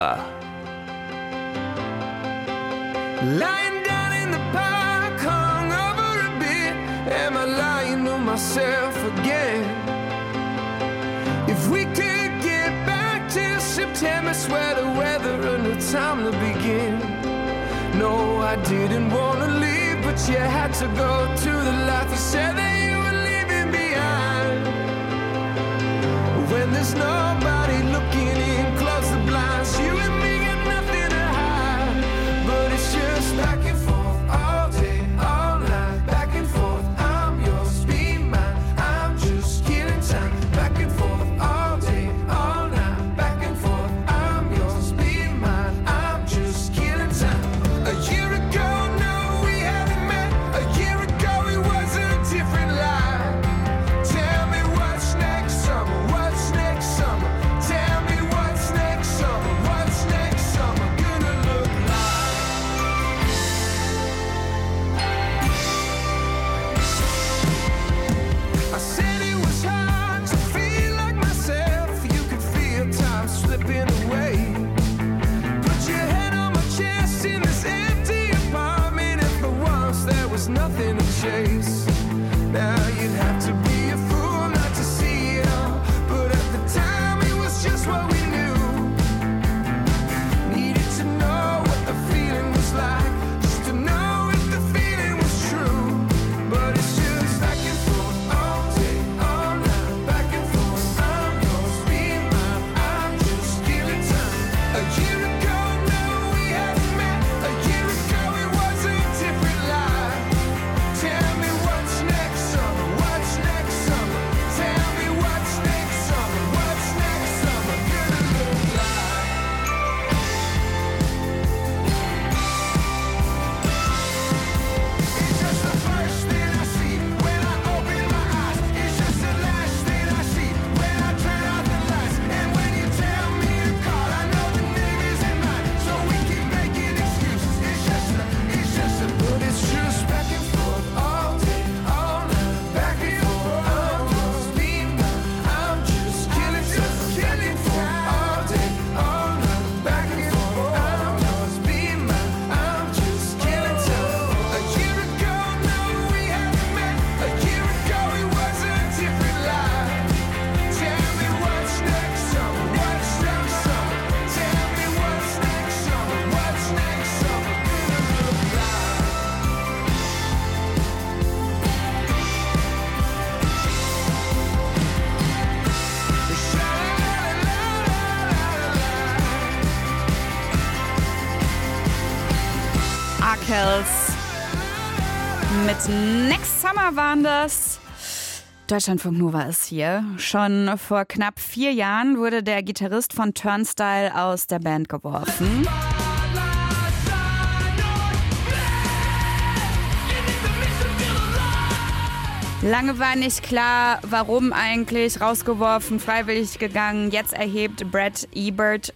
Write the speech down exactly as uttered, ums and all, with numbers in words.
Lying down in the park, hung over a bit. Am I lying to myself again? If we could get back to September, swear the weather and the time to begin. No, I didn't wanna leave, but you had to go to the life you said that you were leaving behind. When there's nobody looking in, close the blinds. You and me got nothing to hide, but it's just back and forth all day, all night. Back and forth, I'm yours, be mine. I'm just killing time. Back and forth all day, all night. Back and forth, I'm yours, be mine. I'm just killing time. A year ago, no, we haven't met. A year ago, it was a different life. Tell me what's next summer, what's next summer. Tell me what's next summer, what's next summer gonna look like. I said it was hard to feel like myself. You could feel time slipping away. Put your head on my chest in this empty apartment, and for once there was nothing to chase. Now you'd have to be a fool not to see it all, but at the time it was just what we knew. Needed to know what the feeling was like, just to know if the feeling was true. But it's just back and forth all day, all night. Back and forth, I'm yours, be mine. I'm just killing time. A year ago, no, we hadn't met. A year ago, it was a different life. Tell me what's next summer, what's next summer. Tell me what's next summer, what's next summer gonna look like. It's just the first thing I see when I open my eyes. It's just the last thing I see when I turn out the lights. And when you tell me to call, I know the name isn't mine, so we keep making excuses. It's just a, it's just a, but it's just back and forth all day, all night. Back and forth, I'm yours, be mine. I'm just killing, just killing time all day, all night. Back and forth, I'm yours, be mine. I'm just killing time. A year ago, no, we hadn't met. A year ago, it was a different life. Tell me what's next summer, what's next summer. Tell me what's next summer, what's next summer gonna look like. Arkels mit Next Summer waren das. Deutschlandfunk Nova ist hier. Schon vor knapp vier Jahren wurde der Gitarrist von Turnstile aus der Band geworfen. Lange war nicht klar, warum eigentlich, rausgeworfen, freiwillig gegangen. Jetzt erhebt Brad Ebert